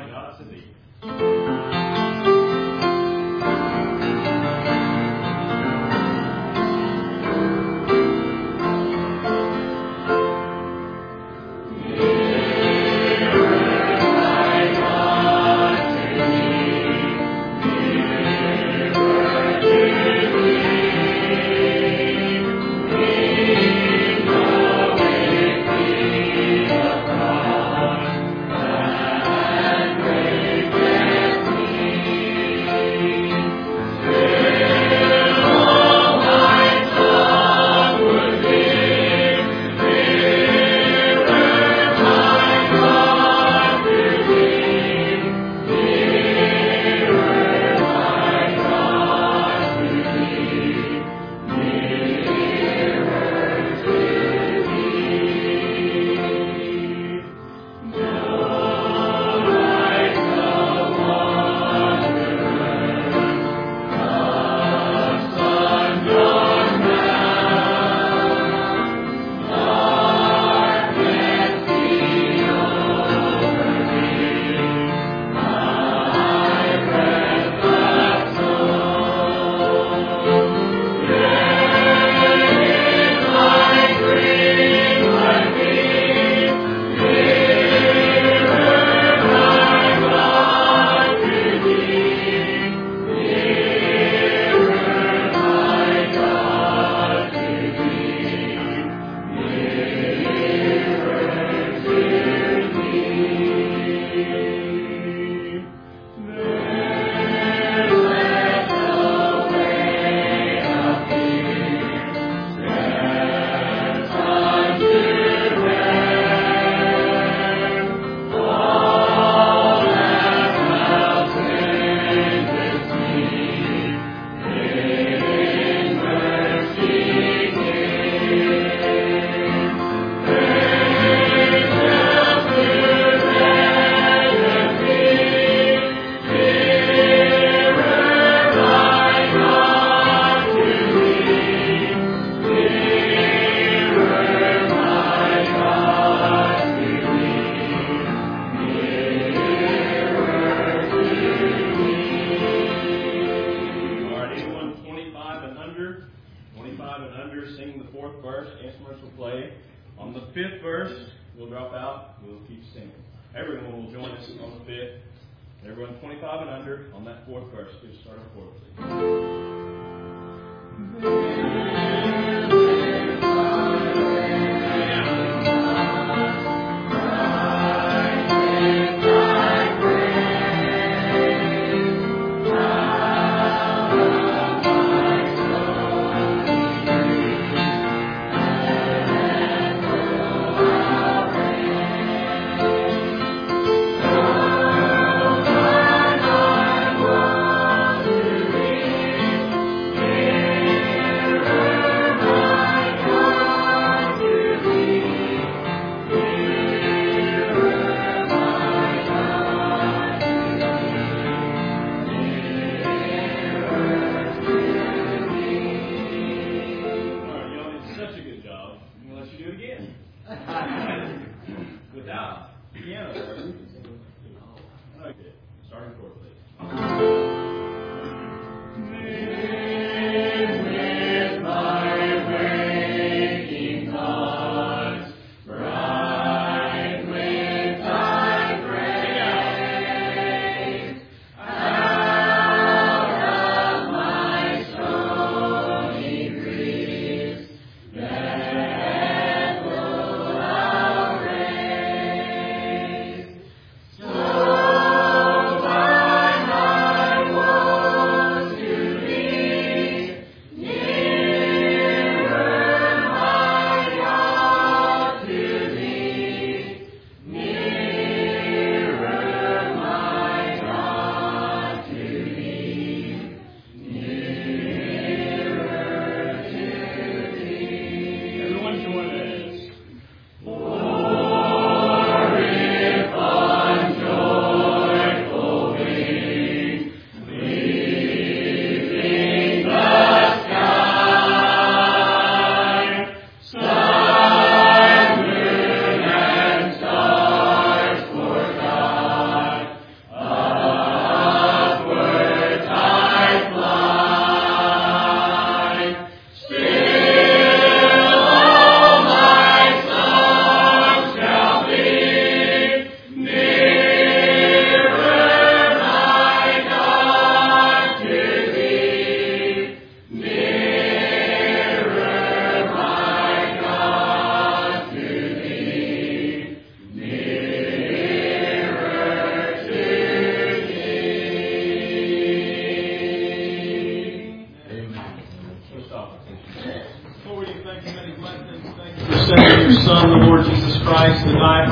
God to thee. Everyone 25 and under on that fourth verse. Just start on fourth,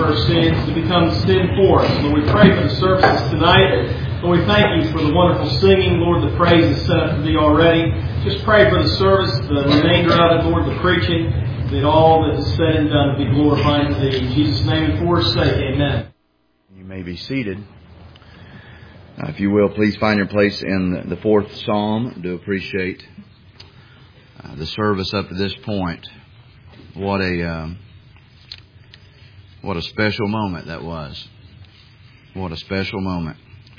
our sins, to become sin for us. Lord, we pray for the services tonight. Lord, we thank you for the wonderful singing. Lord, the praise is set up to thee already. Just pray for the service, the remainder of it, Lord, the preaching, that all that is said and done be glorified to thee. In Jesus' name and for his sake, amen. You may be seated. If you will, please find your place in the fourth psalm. I do appreciate the service up to this point. What a special moment that was. What a special moment.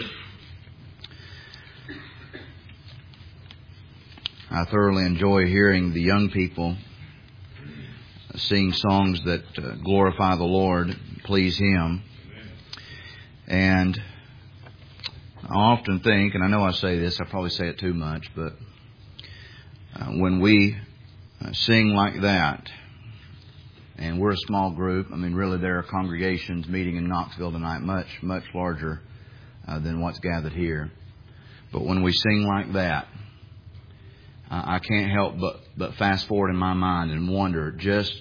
I thoroughly enjoy hearing the young people sing songs that glorify the Lord, please Him. And I often think, and I know I say this, I probably say it too much, but when we sing like that, and we're a small group, I mean, really there are congregations meeting in Knoxville tonight much, much larger than what's gathered here. But when we sing like that, I can't help but fast forward in my mind and wonder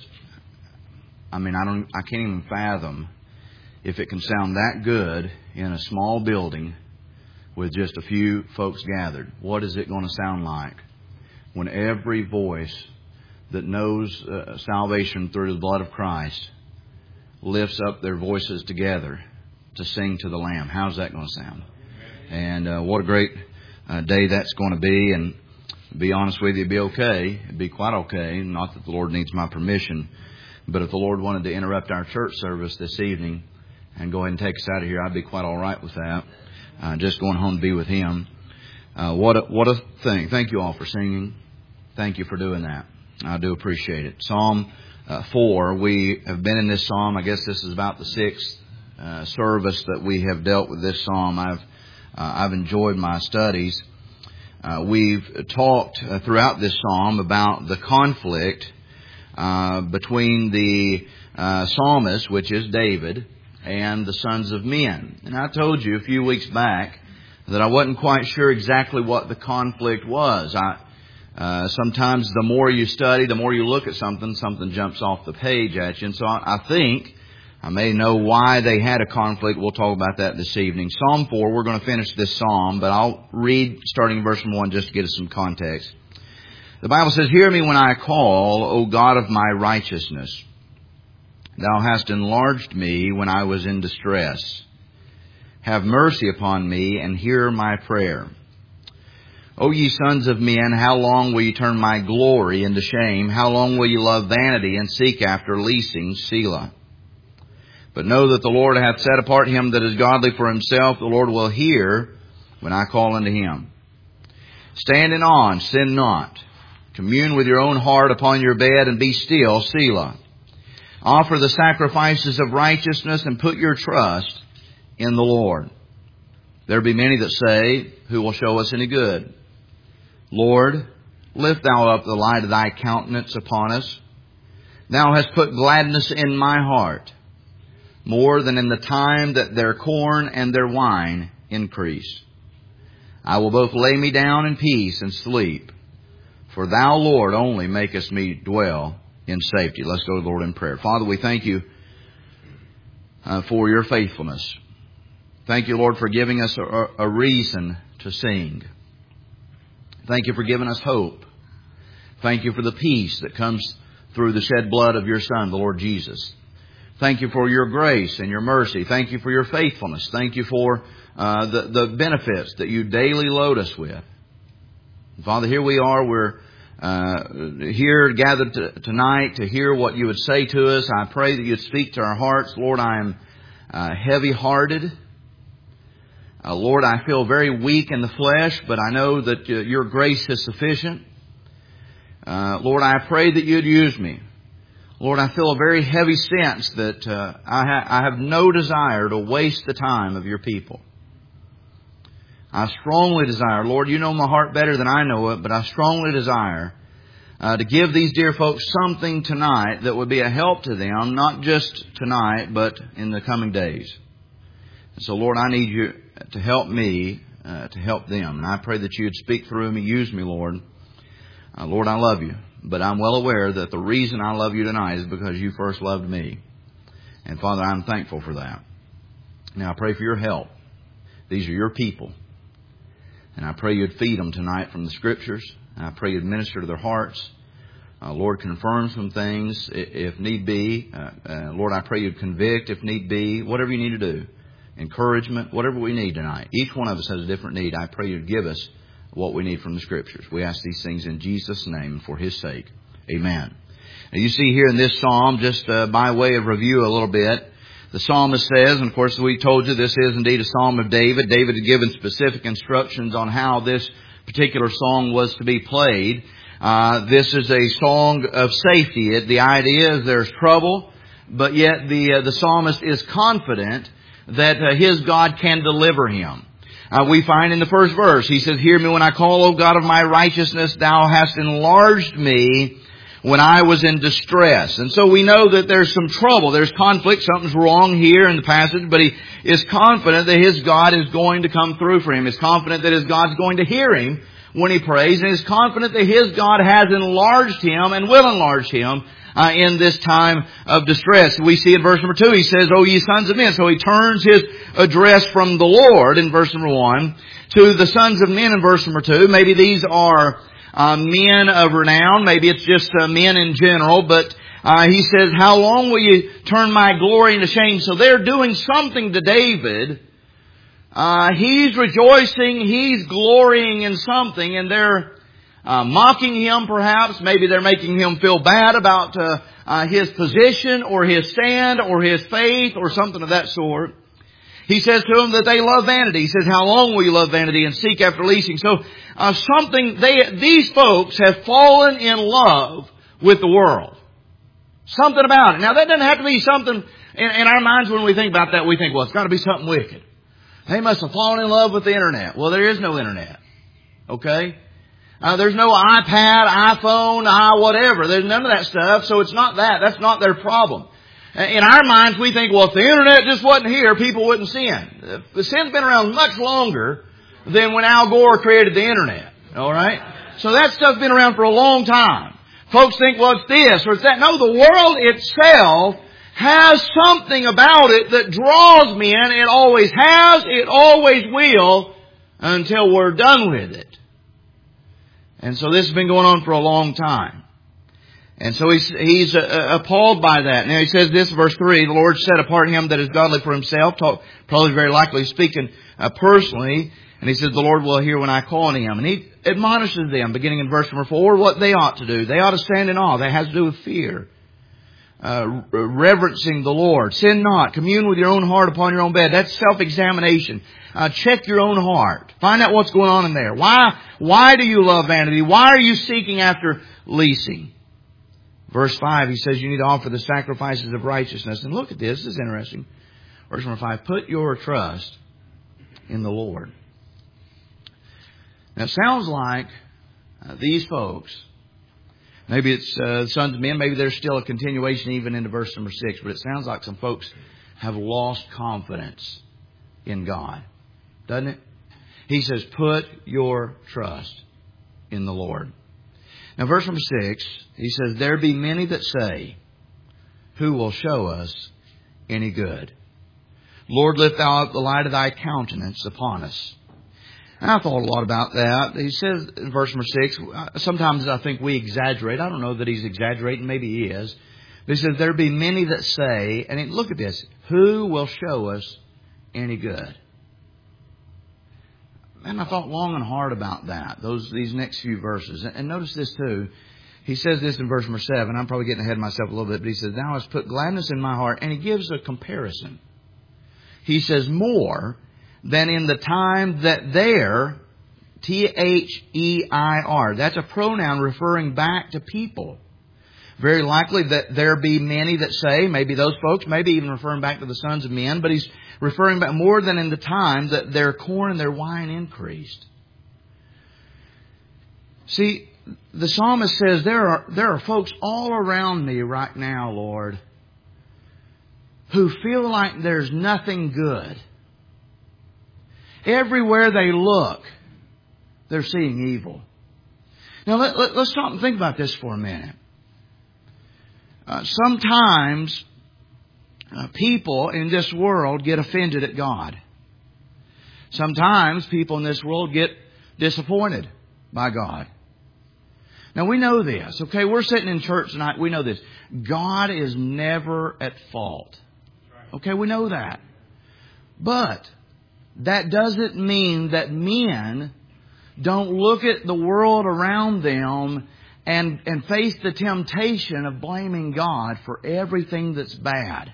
I can't even fathom if it can sound that good in a small building with just a few folks gathered. What is it going to sound like when every voice that knows salvation through the blood of Christ lifts up their voices together to sing to the Lamb? How's that going to sound? And what a great day that's going to be. And to be honest with you, it'd be okay. It'd be quite okay. Not that the Lord needs my permission, but if the Lord wanted to interrupt our church service this evening and go ahead and take us out of here, I'd be quite all right with that. Just going home to be with Him. What a thing. Thank you all for singing. Thank you for doing that. I do appreciate it. Psalm 4. We have been in this psalm. I guess this is about the sixth service that we have dealt with this psalm. I've enjoyed my studies. We've talked throughout this psalm about the conflict between the psalmist, which is David, and the sons of men. And I told you a few weeks back that I wasn't quite sure exactly what the conflict was. Sometimes the more you study, the more you look at something jumps off the page at you. And so I think I may know why they had a conflict. We'll talk about that this evening. Psalm 4, we're going to finish this psalm, but I'll read starting in verse 1 just to get us some context. The Bible says, "Hear me when I call, O God of my righteousness. Thou hast enlarged me when I was in distress. Have mercy upon me and hear my prayer. O ye sons of men, how long will ye turn my glory into shame? How long will ye love vanity and seek after leasing? Selah. But know that the Lord hath set apart him that is godly for himself. The Lord will hear when I call unto him. Stand in awe and sin not. Commune with your own heart upon your bed and be still. Selah. Offer the sacrifices of righteousness and put your trust in the Lord. There be many that say, who will show us any good? Lord, lift thou up the light of thy countenance upon us. Thou hast put gladness in my heart, more than in the time that their corn and their wine increase. I will both lay me down in peace and sleep, for thou, Lord, only makest me dwell in safety." Let's go to the Lord in prayer. Father, we thank you for your faithfulness. Thank you, Lord, for giving us a reason to sing. Thank you for giving us hope. Thank you for the peace that comes through the shed blood of your Son, the Lord Jesus. Thank you for your grace and your mercy. Thank you for your faithfulness. Thank you for the benefits that you daily load us with. Father, here we are. We're here gathered tonight to hear what you would say to us. I pray that you'd speak to our hearts. Lord, I am heavy-hearted. Lord, I feel very weak in the flesh, but I know that your grace is sufficient. Lord, I pray that you'd use me. Lord, I feel a very heavy sense that I have no desire to waste the time of your people. I strongly desire, Lord, you know my heart better than I know it, but I strongly desire to give these dear folks something tonight that would be a help to them, not just tonight, but in the coming days. And so, Lord, I need you to help me to help them. And I pray that you'd speak through me, use me, Lord. Lord, I love you, but I'm well aware that the reason I love you tonight is because you first loved me. And Father, I'm thankful for that. Now I pray for your help. These are your people. And I pray you'd feed them tonight from the Scriptures. And I pray you'd minister to their hearts. Lord, confirm some things if need be. Lord, I pray you'd convict if need be. Whatever you need to do. Encouragement, whatever we need tonight. Each one of us has a different need. I pray you'd give us what we need from the Scriptures. We ask these things in Jesus' name and for His sake. Amen. Now you see here in this psalm, just by way of review a little bit, the psalmist says, and of course we told you this is indeed a psalm of David. David had given specific instructions on how this particular song was to be played. This is a song of safety. The idea is there's trouble, but yet the psalmist is confident that his God can deliver him. We find in the first verse, he says, "Hear me when I call, O God of my righteousness. Thou hast enlarged me when I was in distress." And so we know that there's some trouble. There's conflict. Something's wrong here in the passage. But he is confident that his God is going to come through for him. He's confident that his God's going to hear him when he prays. And he's confident that his God has enlarged him and will enlarge him in this time of distress. We see in verse number 2, he says, "O ye sons of men." So he turns his address from the Lord in verse number 1 to the sons of men in verse number 2. Maybe these are men of renown. Maybe it's just men in general. But he says, "How long will you turn my glory into shame?" So they're doing something to David. He's rejoicing. He's glorying in something. And they're mocking him perhaps. Maybe they're making him feel bad about his position or his stand or his faith or something of that sort. He says to them that they love vanity. He says, "How long will you love vanity and seek after leasing?" So these folks have fallen in love with the world. Something about it. Now that doesn't have to be something in our minds when we think about that. We think, well, it's got to be something wicked. They must have fallen in love with the internet. Well, there is no internet. Okay? There's no iPad, iPhone, whatever. There's none of that stuff. So it's not that. That's not their problem. In our minds, we think, well, if the internet just wasn't here, people wouldn't sin. The sin's been around much longer than when Al Gore created the internet. All right? So that stuff's been around for a long time. Folks think, well, it's this or it's that. No, the world itself has something about it that draws men. It always has. It always will until we're done with it. And so this has been going on for a long time. And so he's appalled by that. Now he says this, verse 3, "The Lord set apart him that is godly for himself." Probably very likely speaking personally. And he says, "The Lord will hear when I call unto him." And he admonishes them, beginning in verse number 4, what they ought to do. They ought to stand in awe. That has to do with fear. Reverencing the Lord. "Sin not. Commune with your own heart upon your own bed." That's self-examination. Check your own heart. Find out what's going on in there. Why do you love vanity? Why are you seeking after leasing? Verse 5, he says you need to offer the sacrifices of righteousness. And look at this. This is interesting. Verse number 5, "Put your trust in the Lord." Now it sounds like these folks, maybe it's sons of men, maybe there's still a continuation even into verse number 6, but it sounds like some folks have lost confidence in God. Doesn't it? He says, "Put your trust in the Lord." Now verse number 6, he says, "There be many that say, who will show us any good? Lord, lift thou up the light of thy countenance upon us." And I thought a lot about that. He says in verse number 6, sometimes I think we exaggerate. I don't know that he's exaggerating. Maybe he is. But he says, "There be many that say," and look at this, "who will show us any good?" And I thought long and hard about that, these next few verses. And notice this too. He says this in verse number 7. I'm probably getting ahead of myself a little bit, but he says, "Thou hast put gladness in my heart." And he gives a comparison. He says, "More than in the time that there," Their, that's a pronoun referring back to people. Very likely that there be many that say, maybe those folks, maybe even referring back to the sons of men, but he's referring back more than in the time that their corn and their wine increased. See, the psalmist says, there are folks all around me right now, Lord, who feel like there's nothing good. Everywhere they look, they're seeing evil. Now let's stop and think about this for a minute. Sometimes people in this world get offended at God. Sometimes people in this world get disappointed by God. Now we know this, okay? We're sitting in church tonight. We know this. God is never at fault. Okay, we know that. But that doesn't mean that men don't look at the world around them and face the temptation of blaming God for everything that's bad.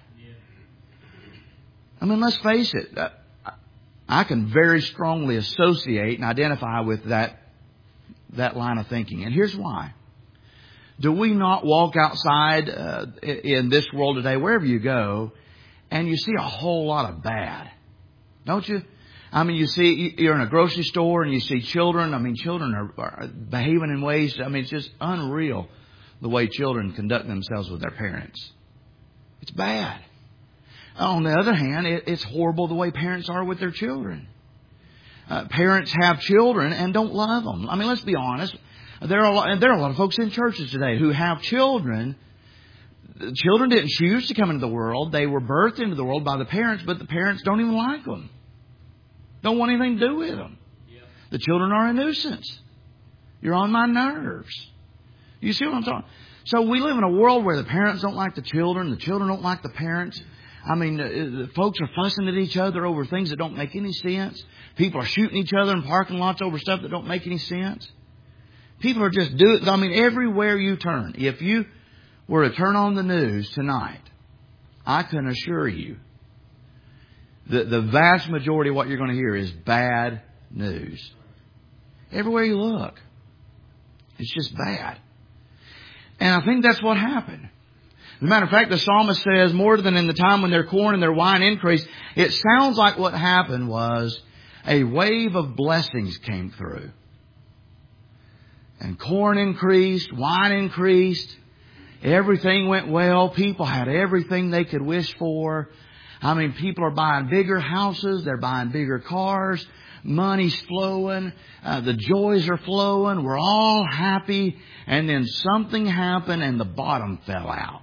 I mean, let's face it. I can very strongly associate and identify with that line of thinking. And here's why. Do we not walk outside in this world today, wherever you go, and you see a whole lot of bad? Don't you? I mean, you're in a grocery store and you see children. I mean, children are behaving in ways, I mean, it's just unreal the way children conduct themselves with their parents. It's bad. On the other hand, it's horrible the way parents are with their children. Parents have children and don't love them. I mean, let's be honest. There are a lot of folks in churches today who have children. The children didn't choose to come into the world. They were birthed into the world by the parents, but the parents don't even like them. Don't want anything to do with them. The children are a nuisance. You're on my nerves. You see what I'm talking? So we live in a world where the parents don't like the children don't like the parents. I mean, the folks are fussing at each other over things that don't make any sense. People are shooting each other in parking lots over stuff that don't make any sense. People are just doing, I mean, everywhere you turn. If you were to turn on the news tonight, I can assure you that the vast majority of what you're going to hear is bad news. Everywhere you look, it's just bad. And I think that's what happened. As a matter of fact, the psalmist says, more than in the time when their corn and their wine increased, it sounds like what happened was a wave of blessings came through. And corn increased, wine increased, everything went well, people had everything they could wish for. I mean, people are buying bigger houses, they're buying bigger cars, money's flowing, the joys are flowing, we're all happy, and then something happened and the bottom fell out.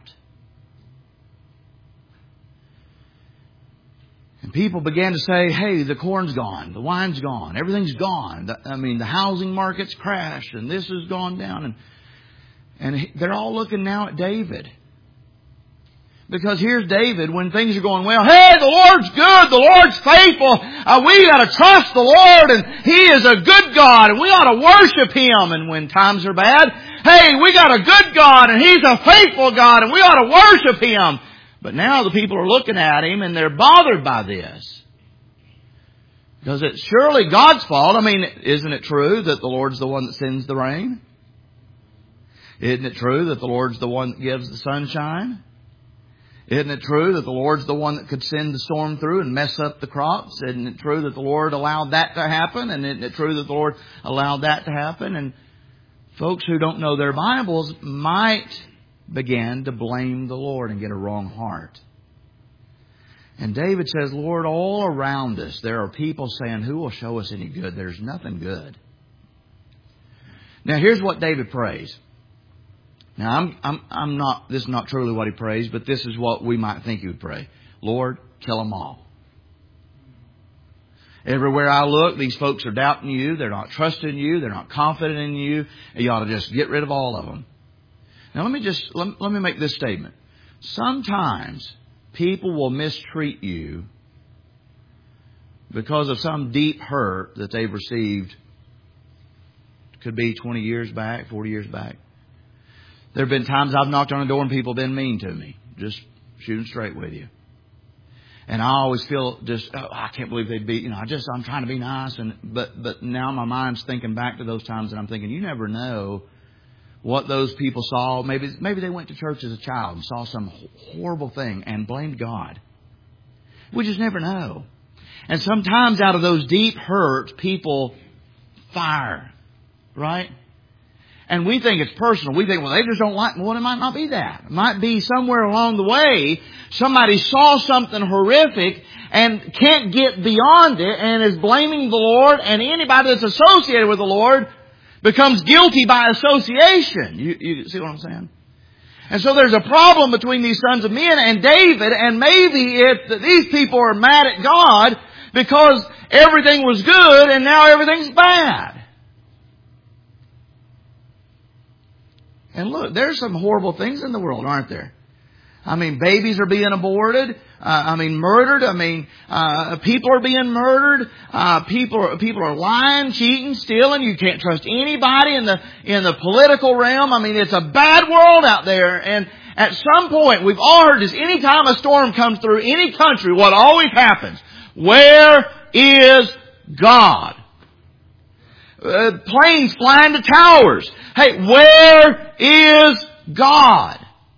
And people began to say, hey, the corn's gone, the wine's gone, everything's gone. The housing market's crashed and this has gone down. And they're all looking now at David. Because here's David when things are going well. Hey, the Lord's good, the Lord's faithful. We got to trust the Lord and He is a good God and we ought to worship Him. And when times are bad, hey, we got a good God and He's a faithful God and we ought to worship Him. But now the people are looking at him and they're bothered by this. Because it's surely God's fault. I mean, isn't it true that the Lord's the one that sends the rain? Isn't it true that the Lord's the one that gives the sunshine? Isn't it true that the Lord's the one that could send the storm through and mess up the crops? Isn't it true that the Lord allowed that to happen? And isn't it true that the Lord allowed that to happen? And folks who don't know their Bibles might began to blame the Lord and get a wrong heart. And David says, Lord, all around us there are people saying, who will show us any good? There's nothing good. Now here's what David prays. Now I'm not, this is not truly what he prays, but this is what we might think he would pray. Lord, kill them all. Everywhere I look, these folks are doubting you. They're not trusting you. They're not confident in you. You ought to just get rid of all of them. Now let me make this statement. Sometimes people will mistreat you because of some deep hurt that they've received. Could be 20 years back, 40 years back. There have been times I've knocked on a door and people have been mean to me. Just shooting straight with you. And I always feel I can't believe they'd be, I'm trying to be nice. But now my mind's thinking back to those times and I'm thinking, you never know what those people saw. Maybe they went to church as a child and saw some horrible thing and blamed God. We just never know. And sometimes out of those deep hurts, people fire. Right? And we think it's personal. We think, well, they just don't like me. Well, it might not be that. It might be somewhere along the way, somebody saw something horrific and can't get beyond it and is blaming the Lord, and anybody that's associated with the Lord becomes guilty by association. You see what I'm saying? And so there's a problem between these sons of men and David, and maybe these people are mad at God because everything was good and now everything's bad. And look, there's some horrible things in the world, aren't there? I mean, babies are being aborted. Murdered. People are being murdered. People are lying, cheating, stealing. You can't trust anybody in the political realm. I mean, it's a bad world out there. And at some point, we've all heard this. Anytime a storm comes through any country, what always happens? Where is God? Planes flying to towers. Hey, where is God?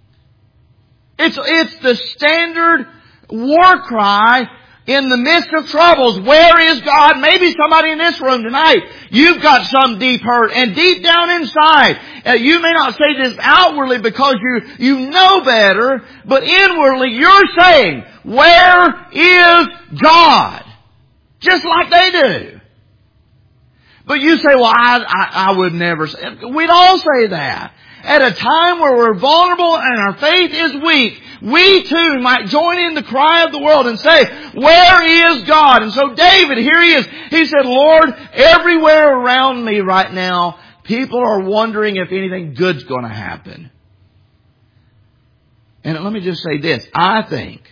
It's the standard war cry in the midst of troubles. Where is God? Maybe somebody in this room tonight, you've got some deep hurt, and deep down inside, you may not say this outwardly because you know better, but inwardly you're saying, where is God? Just like they do. But you say, well, I would never say. We'd all say that. At a time where we're vulnerable and our faith is weak, we too might join in the cry of the world and say, where is God? And so David, here he is. He said, Lord, everywhere around me right now, people are wondering if anything good's going to happen. And let me just say this. I think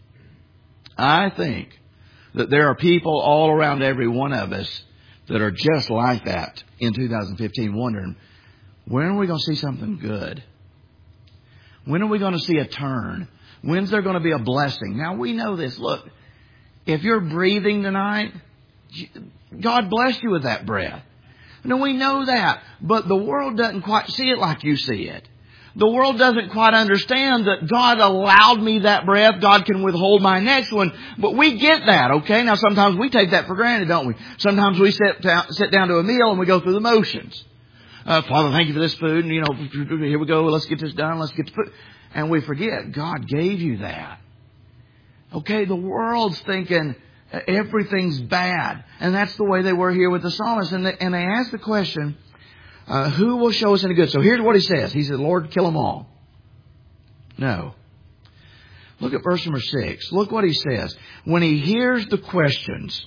that there are people all around every one of us that are just like that in 2015, wondering, when are we going to see something good? When are we going to see a turn? When's there going to be a blessing? Now, we know this. Look, if you're breathing tonight, God bless you with that breath. No, we know that. But the world doesn't quite see it like you see it. The world doesn't quite understand that God allowed me that breath. God can withhold my next one. But we get that, okay? Now, sometimes we take that for granted, don't we? Sometimes we sit down to a meal and we go through the motions. Father, thank you for this food. And, here we go. Let's get this done. Let's get to food. And we forget God gave you that. Okay, the world's thinking everything's bad. And that's the way they were here with the psalmist. And they asked the question, who will show us any good? So here's what he says. He said, Lord, kill them all. No. Look at verse number 6. Look what he says. When he hears the questions,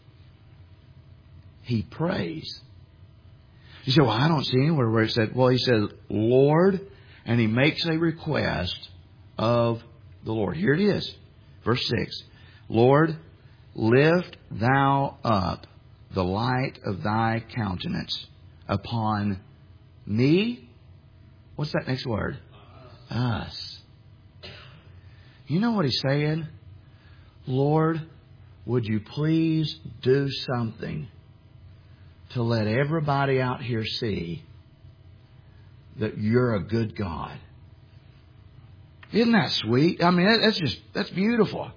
he prays. You say, well, I don't see anywhere where it said, well, he says, Lord, and he makes a request of the Lord. Here it is. Verse 6. Lord, lift thou up the light of thy countenance upon me. What's that next word? Us. You know what he's saying? Lord, would you please do something to let everybody out here see that you're a good God. Isn't that sweet? I mean, that's beautiful.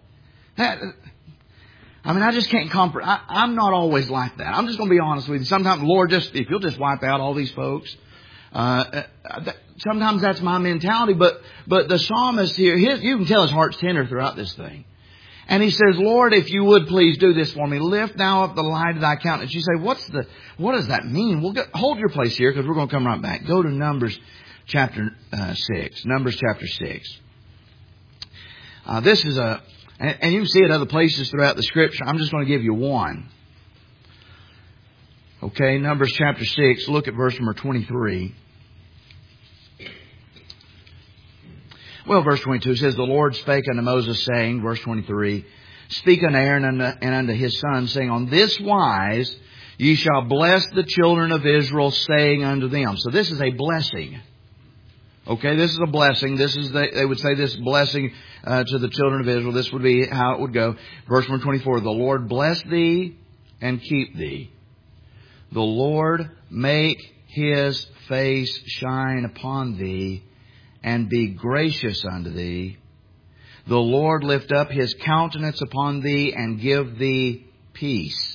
I just can't comprehend. I'm not always like that. I'm just going to be honest with you. Sometimes, Lord, if you'll just wipe out all these folks. Sometimes that's my mentality. But the psalmist here, you can tell his heart's tender throughout this thing. And he says, Lord, if you would please do this for me. Lift now up the light of thy countenance. You say, what does that mean? Hold your place here because we're going to come right back. Go to Numbers chapter 6. Numbers chapter 6. This is and you can see it other places throughout the Scripture. I'm just going to give you one. Okay, Numbers chapter 6. Look at verse number 23. Well, verse 22 says, the Lord spake unto Moses, saying, verse 23, speak unto Aaron and unto his sons, saying, on this wise ye shall bless the children of Israel, saying unto them. So this is a blessing. Okay, this is a blessing. They would say this blessing to the children of Israel. This would be how it would go. Verse 124, the Lord bless thee and keep thee. The Lord make his face shine upon thee and be gracious unto thee. The Lord lift up his countenance upon thee and give thee peace.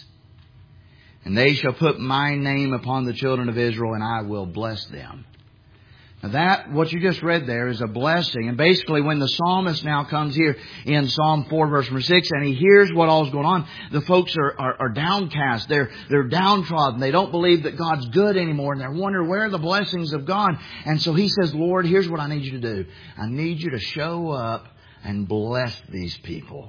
And they shall put my name upon the children of Israel, and I will bless them. That, what you just read there, is a blessing. And basically, when the psalmist now comes here in Psalm 4, verse number 6, and he hears what all's going on, the folks are downcast. They're downtrodden. They don't believe that God's good anymore, and they're wondering where are the blessings of God. And so he says, Lord, here's what I need you to do. I need you to show up and bless these people.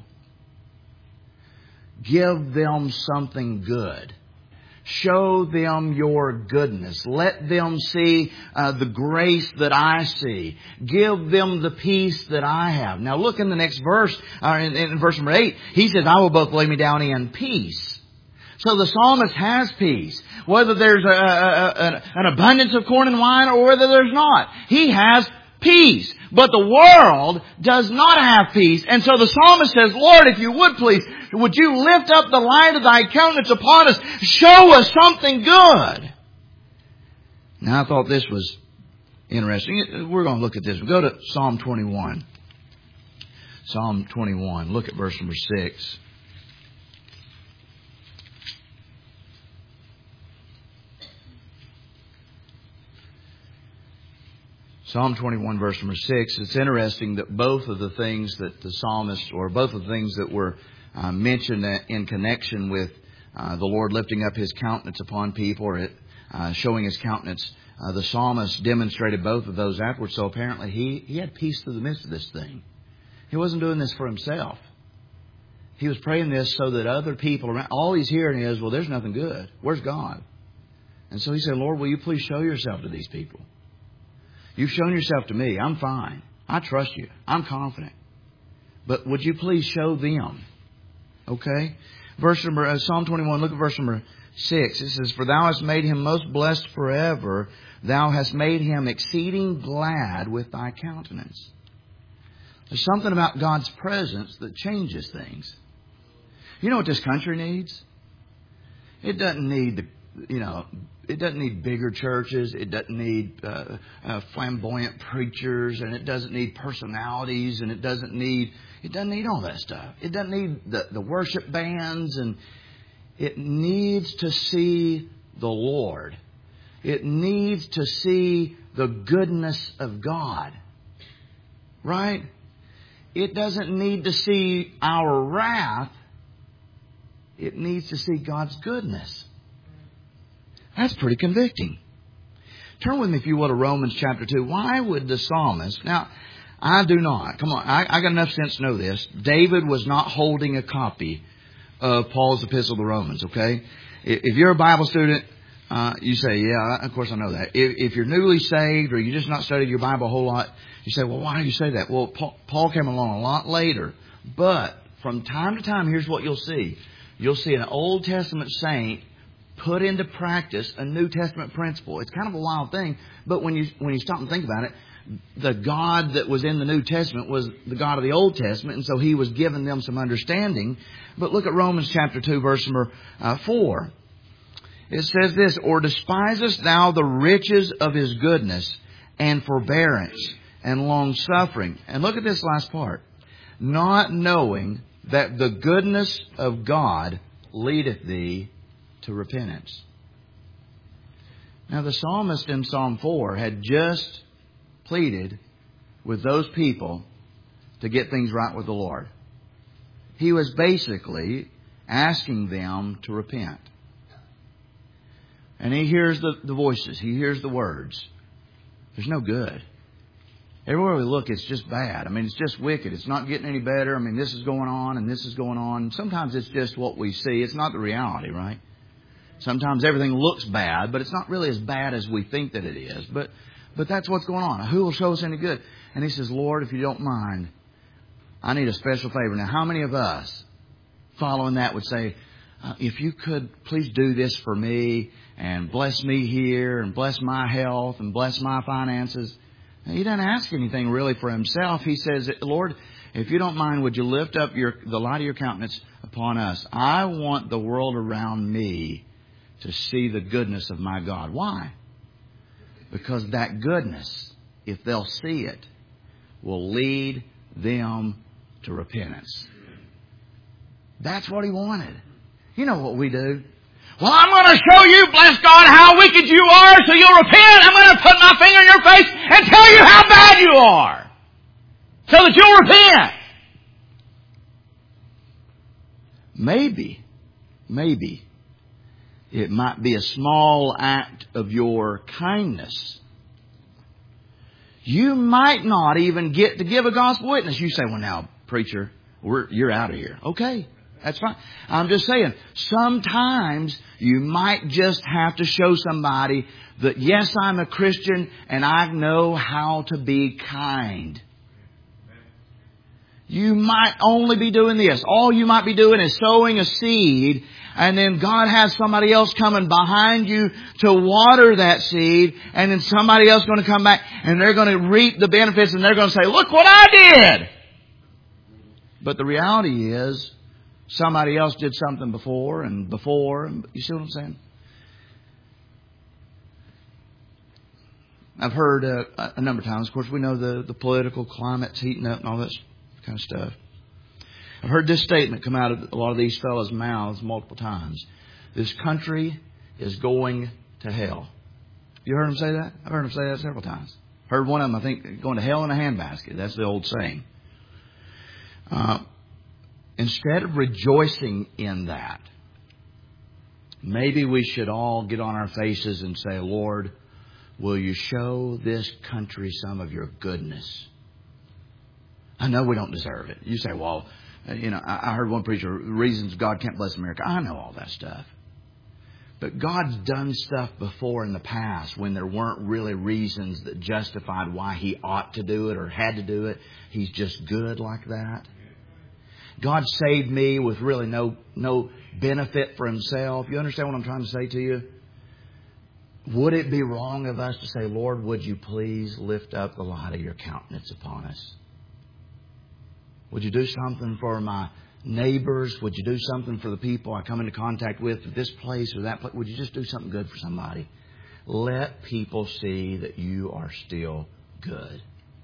Give them something good. Show them your goodness. Let them see the grace that I see. Give them the peace that I have. Now look in the next verse, in verse number 8. He says, I will both lay me down in peace. So the psalmist has peace. Whether there's an abundance of corn and wine or whether there's not. He has peace. But the world does not have peace. And so the psalmist says, Lord, if you would please, would you lift up the light of thy countenance upon us? Show us something good. Now I thought this was interesting. We're going to look at this. We'll go to Psalm 21. Psalm 21. Look at verse number 6. Psalm 21, verse number 6. It's interesting that both of the things that the psalmist, or both of the things that were mentioned in connection with the Lord lifting up His countenance upon people, or showing His countenance, the psalmist demonstrated both of those afterwards. So apparently he had peace through the midst of this thing. He wasn't doing this for himself. He was praying this so that other people around, all he's hearing is, well, there's nothing good. Where's God? And so he said, Lord, will you please show yourself to these people? You've shown yourself to me. I'm fine. I trust you. I'm confident. But would you please show them? Okay? Psalm 21, look at verse number 6. It says, for thou hast made him most blessed forever. Thou hast made him exceeding glad with thy countenance. There's something about God's presence that changes things. You know what this country needs? It doesn't need it doesn't need bigger churches. It doesn't need flamboyant preachers, and it doesn't need personalities, and it doesn't need all that stuff. It doesn't need the worship bands, and it needs to see the Lord. It needs to see the goodness of God. Right? It doesn't need to see our wrath. It needs to see God's goodness. That's pretty convicting. Turn with me, if you will, to Romans chapter 2. Why would the psalmist... Now, I do not. Come on, I got enough sense to know this. David was not holding a copy of Paul's epistle to the Romans, okay? If you're a Bible student, you say, yeah, of course I know that. If you're newly saved or you just not studied your Bible a whole lot, you say, well, why do you say that? Well, Paul came along a lot later. But from time to time, here's what you'll see. You'll see an Old Testament saint put into practice a New Testament principle. It's kind of a wild thing, but when you stop and think about it, the God that was in the New Testament was the God of the Old Testament, and so He was giving them some understanding. But look at Romans chapter 2, verse number 4. It says this, or despisest thou the riches of His goodness and forbearance and long-suffering? And look at this last part. Not knowing that the goodness of God leadeth thee to repentance. Now the psalmist in Psalm 4 had just pleaded with those people to get things right with the Lord. He was basically asking them to repent. And he hears the voices. He hears the words. There's no good. Everywhere we look, it's just bad. I mean, it's just wicked. It's not getting any better. I mean, this is going on and this is going on. Sometimes it's just what we see. It's not the reality, right? Sometimes everything looks bad, but it's not really as bad as we think that it is. But that's what's going on. Who will show us any good? And he says, Lord, if you don't mind, I need a special favor. Now, how many of us, following that, would say, if you could please do this for me and bless me here and bless my health and bless my finances? Now, he doesn't ask anything really for himself. He says, Lord, if you don't mind, would you lift up the light of your countenance upon us? I want the world around me to see the goodness of my God. Why? Because that goodness, if they'll see it, will lead them to repentance. That's what he wanted. You know what we do? Well, I'm going to show you, bless God, how wicked you are so you'll repent. I'm going to put my finger in your face and tell you how bad you are so that you'll repent. Maybe it might be a small act of your kindness. You might not even get to give a gospel witness. You say, well, now, preacher, you're out of here. Okay, that's fine. I'm just saying, sometimes you might just have to show somebody that, yes, I'm a Christian and I know how to be kind. You might only be doing this. All you might be doing is sowing a seed, and then God has somebody else coming behind you to water that seed, and then somebody else is going to come back and they're going to reap the benefits and they're going to say, look what I did. But the reality is somebody else did something before. You see what I'm saying? I've heard a number of times, of course, we know the political climate's heating up and all that kind of stuff. I've heard this statement come out of a lot of these fellas' mouths multiple times. This country is going to hell. You heard them say that? I've heard them say that several times. Heard one of them, I think, going to hell in a handbasket. That's the old saying. Instead of rejoicing in that, maybe we should all get on our faces and say, Lord, will you show this country some of your goodness? I know we don't deserve it. You say, well, I heard one preacher, reasons God can't bless America. I know all that stuff. But God's done stuff before in the past when there weren't really reasons that justified why He ought to do it or had to do it. He's just good like that. God saved me with really no benefit for Himself. You understand what I'm trying to say to you? Would it be wrong of us to say, Lord, would you please lift up the light of your countenance upon us? Would you do something for my neighbors? Would you do something for the people I come into contact with at this place or that place? Would you just do something good for somebody? Let people see that you are still good.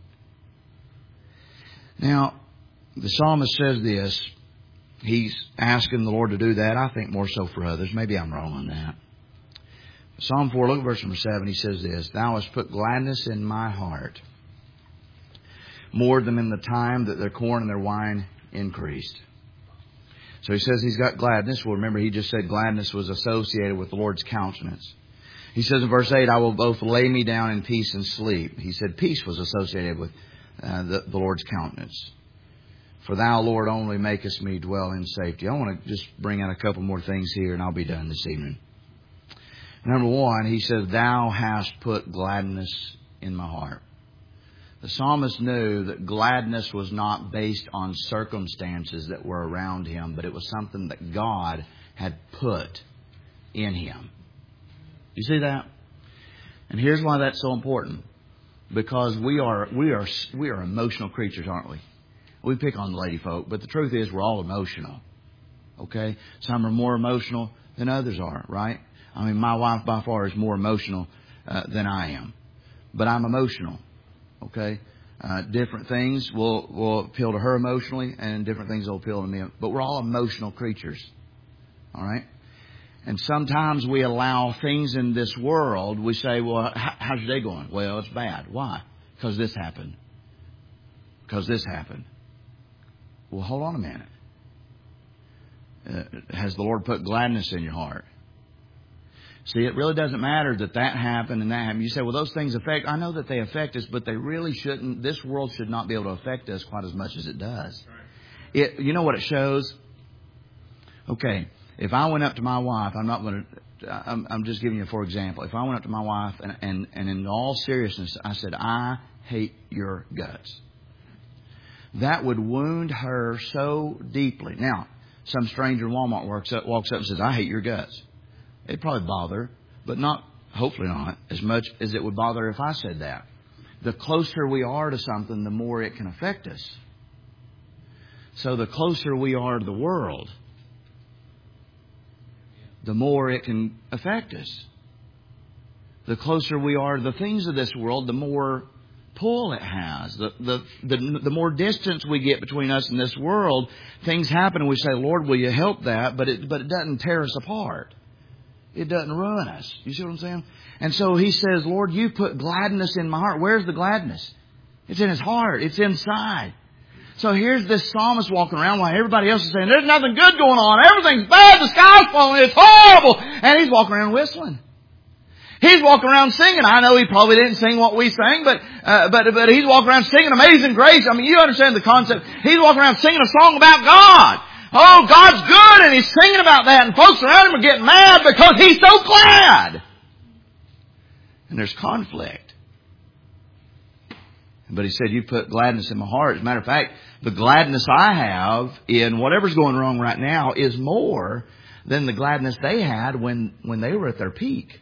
Now, the psalmist says this. He's asking the Lord to do that. I think more so for others. Maybe I'm wrong on that. Psalm 4, look at verse number 7. He says this, Thou hast put gladness in my heart, more than in the time that their corn and their wine increased. So he says he's got gladness. Well, remember, he just said gladness was associated with the Lord's countenance. He says in verse 8, I will both lay me down in peace and sleep. He said peace was associated with the Lord's countenance. For thou, Lord, only makest me dwell in safety. I want to just bring out a couple more things here and I'll be done this evening. Number one, he says, Thou hast put gladness in my heart. The psalmist knew that gladness was not based on circumstances that were around him, but it was something that God had put in him. You see that? And here's why that's so important. Because we are emotional creatures, aren't we? We pick on the lady folk, but the truth is we're all emotional. Okay? Some are more emotional than others are, right? I mean, my wife by far is more emotional than I am. But I'm emotional. Okay? Different things will appeal to her emotionally and different things will appeal to me. But we're all emotional creatures. All right? And sometimes we allow things in this world. We say, well, how's your day going? Well, it's bad. Why? Because this happened. Because this happened. Well, hold on a minute. Has the Lord put gladness in your heart? See, it really doesn't matter that happened and that happened. You say, well, those things affect... I know that they affect us, but they really shouldn't... This world should not be able to affect us quite as much as it does. You know what it shows? Okay, if I went up to my wife, I'm just giving you for example. If I went up to my wife and in all seriousness, I said, I hate your guts. That would wound her so deeply. Now, some stranger in Walmart walks up and says, I hate your guts. It'd probably bother her, but hopefully not, as much as it would bother her if I said that. The closer we are to something, the more it can affect us. So the closer we are to the world, the more it can affect us. The closer we are to the things of this world, the more pull it has. The more distance we get between us and this world, things happen and we say, Lord, will you help that? But it doesn't tear us apart. It doesn't ruin us. You see what I'm saying? And so he says, Lord, you put gladness in my heart. Where's the gladness? It's in his heart. It's inside. So here's this psalmist walking around while everybody else is saying, there's nothing good going on. Everything's bad. The sky's falling. It's horrible. And he's walking around whistling. He's walking around singing. I know he probably didn't sing what we sang, but he's walking around singing Amazing Grace. I mean, you understand the concept. He's walking around singing a song about God. Oh, God's good, and he's singing about that, and folks around him are getting mad because he's so glad. And there's conflict. But he said, you put gladness in my heart. As a matter of fact, the gladness I have in whatever's going wrong right now is more than the gladness they had when they were at their peak.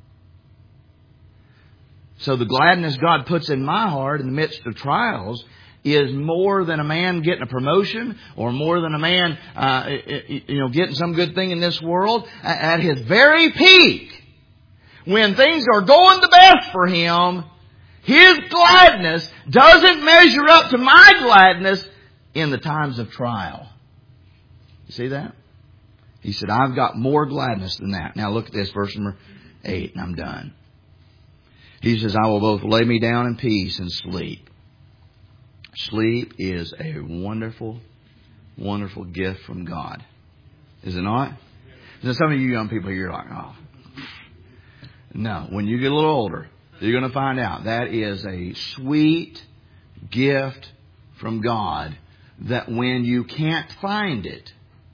So the gladness God puts in my heart in the midst of trials is more than a man getting a promotion or more than a man getting some good thing in this world. At his very peak, when things are going the best for him, his gladness doesn't measure up to my gladness in the times of trial. You see that? He said, I've got more gladness than that. Now look at this, verse number 8, and I'm done. He says, I will both lay me down in peace and sleep. Sleep is a wonderful, wonderful gift from God. Is it not? Now, some of you young people, you're like, oh. No, when you get a little older, you're going to find out that is a sweet gift from God that when you can't find it,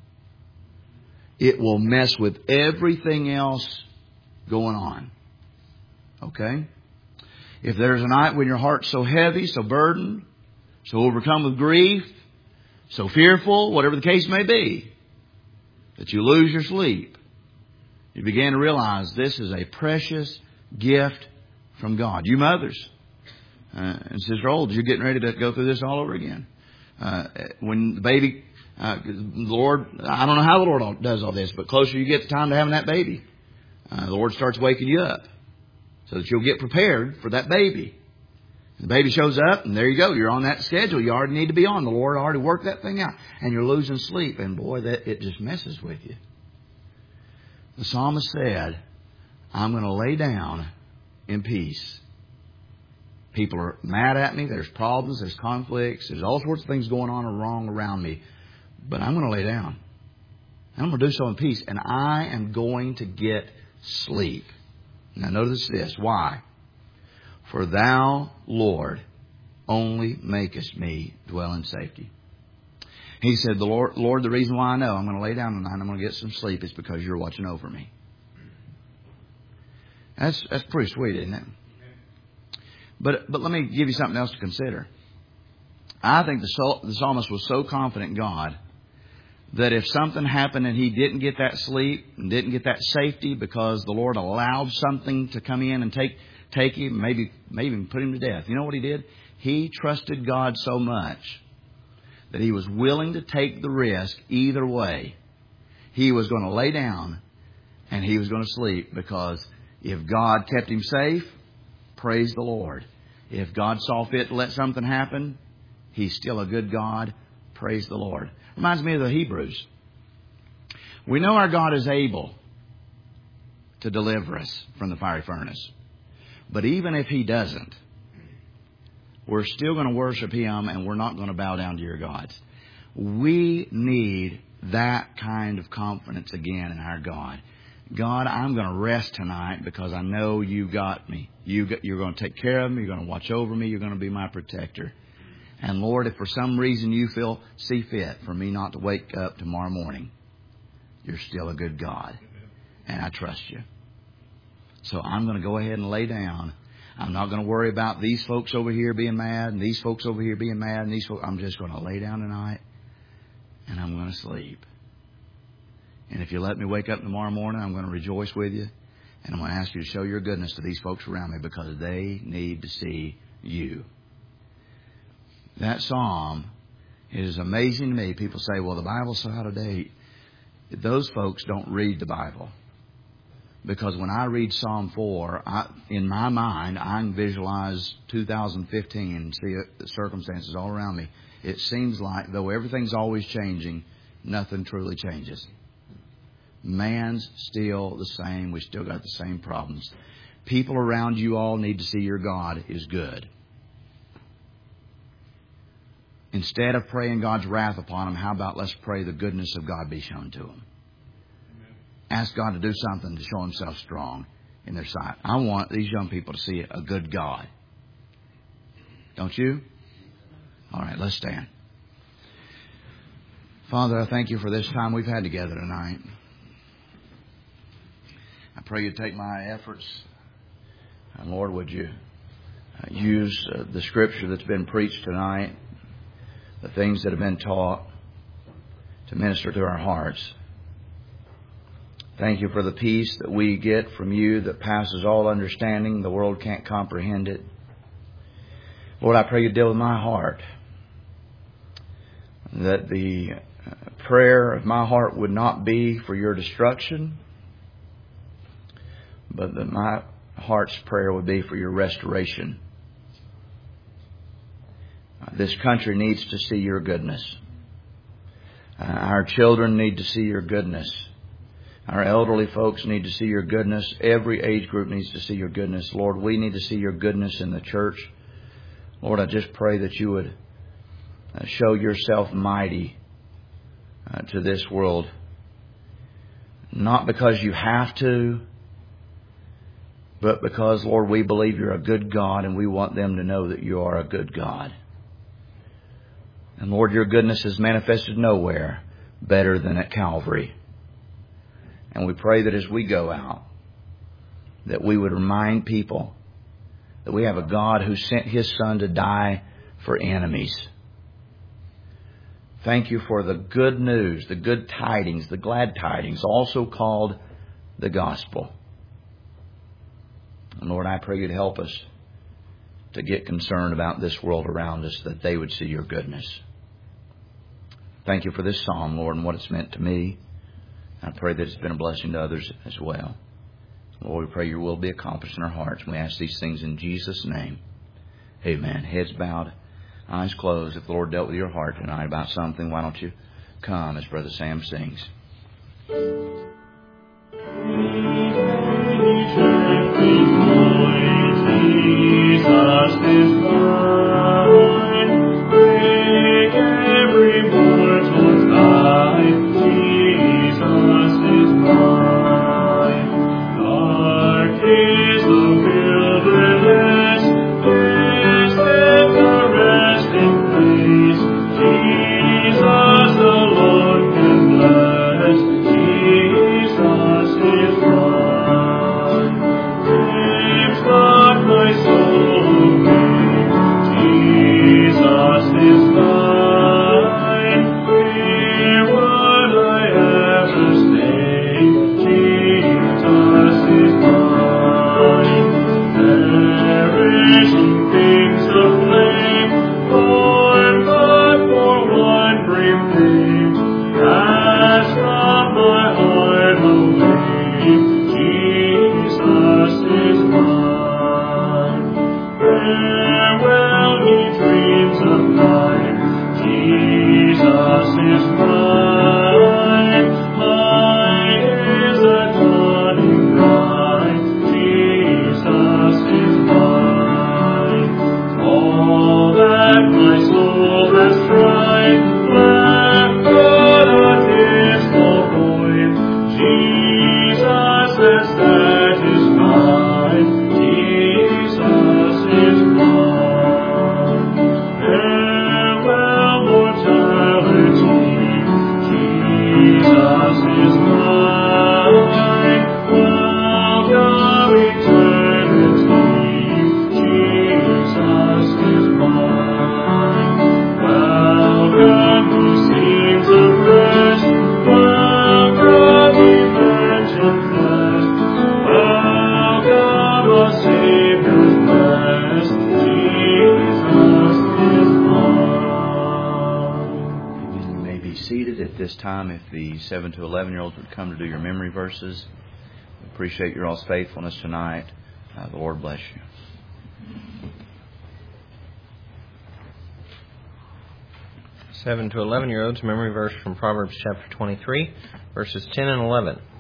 it will mess with everything else going on. Okay? If there's a night when your heart's so heavy, so burdened, so overcome with grief, so fearful, whatever the case may be, that you lose your sleep, you begin to realize this is a precious gift from God. You mothers and Sister Olds, you're getting ready to go through this all over again. When the baby, the Lord, I don't know how the Lord does all this, but closer you get the time to having that baby, the Lord starts waking you up so that you'll get prepared for that baby. The baby shows up, and there you go. You're on that schedule you already need to be on. The Lord already worked that thing out. And you're losing sleep. And boy, it just messes with you. The psalmist said, I'm going to lay down in peace. People are mad at me. There's problems. There's conflicts. There's all sorts of things going on and wrong around me. But I'm going to lay down. And I'm going to do so in peace. And I am going to get sleep. Now notice this. Why? For thou, Lord, only makest me dwell in safety. He said, the Lord, the reason why I know I'm going to lay down tonight and I'm going to get some sleep is because you're watching over me. That's pretty sweet, isn't it? But let me give you something else to consider. I think the psalmist was so confident in God that if something happened and he didn't get that sleep and didn't get that safety because the Lord allowed something to come in and take him, maybe even put him to death. You know what he did? He trusted God so much that he was willing to take the risk either way. He was going to lay down and he was going to sleep because if God kept him safe, praise the Lord. If God saw fit to let something happen, He's still a good God. Praise the Lord. Reminds me of the Hebrews. We know our God is able to deliver us from the fiery furnace. But even if He doesn't, we're still going to worship Him and we're not going to bow down to your gods. We need that kind of confidence again in our God. God, I'm going to rest tonight because I know you got me. You're going to take care of me. You're going to watch over me. You're going to be my protector. And Lord, if for some reason you see fit for me not to wake up tomorrow morning, you're still a good God. And I trust you. So I'm going to go ahead and lay down. I'm not going to worry about these folks over here being mad and these folks over here being mad and these folks. I'm just going to lay down tonight and I'm going to sleep. And if you let me wake up tomorrow morning, I'm going to rejoice with you. And I'm going to ask you to show your goodness to these folks around me because they need to see you. That psalm is amazing to me. People say, well, the Bible's so out of date. Those folks don't read the Bible. Because when I read Psalm 4, in my mind, I can visualize 2015 and see the circumstances all around me. It seems like, though everything's always changing, nothing truly changes. Man's still the same. We still got the same problems. People around you all need to see your God is good. Instead of praying God's wrath upon them, how about let's pray the goodness of God be shown to them? Ask God to do something to show Himself strong in their sight. I want these young people to see a good God. Don't you? All right, let's stand. Father, I thank You for this time we've had together tonight. I pray You take my efforts. And Lord, would You use the Scripture that's been preached tonight, the things that have been taught, to minister to our hearts. Thank You for the peace that we get from You that passes all understanding. The world can't comprehend it. Lord, I pray You deal with my heart. That the prayer of my heart would not be for Your destruction, but that my heart's prayer would be for Your restoration. This country needs to see Your goodness. Our children need to see Your goodness. Our elderly folks need to see Your goodness. Every age group needs to see Your goodness. Lord, we need to see Your goodness in the church. Lord, I just pray that You would show Yourself mighty to this world. Not because You have to, but because, Lord, we believe You're a good God, and we want them to know that You are a good God. And Lord, Your goodness is manifested nowhere better than at Calvary. And we pray that as we go out, that we would remind people that we have a God who sent His Son to die for enemies. Thank You for the good news, the good tidings, the glad tidings, also called the gospel. And Lord, I pray You'd help us to get concerned about this world around us, that they would see Your goodness. Thank You for this psalm, Lord, and what it's meant to me. I pray that it's been a blessing to others as well. Lord, we pray Your will be accomplished in our hearts. We ask these things in Jesus' name. Amen. Heads bowed, eyes closed. If the Lord dealt with your heart tonight about something, why don't you come as Brother Sam sings. Jesus is mine. Make every mortal's life. Jesus is mine. Dark is the wilderness, distant the resting place. Jesus alone can bless. Jesus is mine. Dreams not my soul away. Jesus is mine. Where would I ever stay? Jesus is mine. Perishing things of flame, born but for one brief day, cast from my heart away. Jesus is mine. Farewell, ye dreams of life. Jesus is mine. Mine is the dawning light. Jesus is mine. All that my soul has tried, left but a dismal void. Jesus has satisfied. Jesus is mine. Farewell, mortality. Jesus is mine. Welcome, eternity. Jesus is mine. Welcome, to scenes of rest. Welcome, ye virgin blessed. Welcome, a Savior's blessed. Jesus is mine. You may be seated at this time. If the 7 to 11-year-olds would come to do your memory verses. We appreciate your all's faithfulness tonight. The Lord bless you. 7 to 11-year-olds, memory verse from Proverbs chapter 23, verses 10 and 11.